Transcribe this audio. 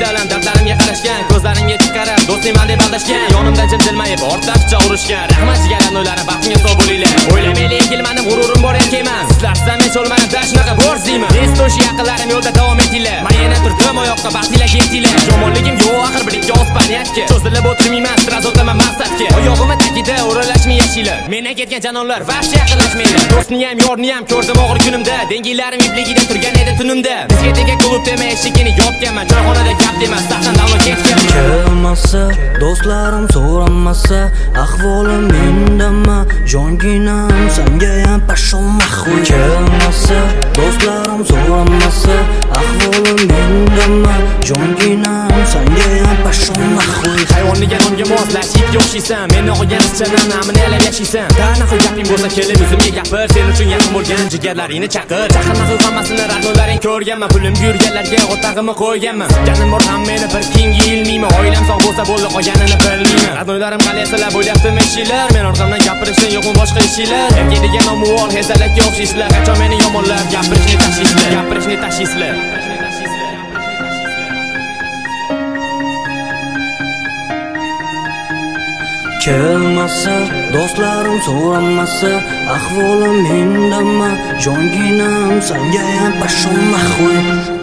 bilan dardlarimga qarashgan, ko'zlarimga tik qarab do'stman deb aldashgan, yonimda jim jilmayib ortlarcha urushgan. Rahmat jigarlar noilarim, baxtimga sog' bo'linglar. O'ylamaylik yigilmanim, g'ururim bor erkakman. Sizlar men cho'lmanim, dashunaqa bor ziyman. Esto'sh yaqinlarim yo'lda davom etinglar. Men yana turdim oyoqqa, baxtinglar yetinglar. Yomonligim yo'q, axir birlikka o'z paniyatga. Cho'zilib o'tirmayman, sira o'taman maqsadga. Oyog'imni tagida o'ralashmay yashaylar. Menga ketgan janonlar vahsh yaqinlashmaylar. Do'stni ham, yorni ham ko'rdim og'ir kunimda. Dengilarim ipligida turgan edi tunimda. Bizga degan klub demay eshigini yopganman. Joyxonada gap demas, safdan davno ketganman. Kelmasa, do'stlarim so'ramasa, ahvolim mendama, jonginam senga ham pashomahvoy. Kelmasa, do'stlarim so'ramasa, ahvolim mendama, jonginam senga ham pashomahvoy. Hayvonliga nonga moslashib yo'qshiysan, meni o'qiganizchadan namini yalab yashaysan. Qanaqa gaping bo'lsa kelib o'zimga gapir, sen uchun yaqin bo'lgan jigarlaringni chaqir. Chaqirma hammasini radnolaring ko'rganman, pulim yurganlarga o'tag'imni qo'yganman. Janim bor ham meni bir keyingi ilmiyman, oilam sog' bo'lsa bo'ldi, qolganini bilmayman. Radnolarim qalaysalar bo'lyapti meshlar, men orqamdan gapirishdan yo'qmi boshqa ishlar. Erkak degan nomuvor hezalakka o'xshaysilar, qachon meni yomonlab gapirishni tashishlar. Kelmasa, do'stlarim so'ramasa, ahvolim mendama, jonginam senga ham pashomahvoy.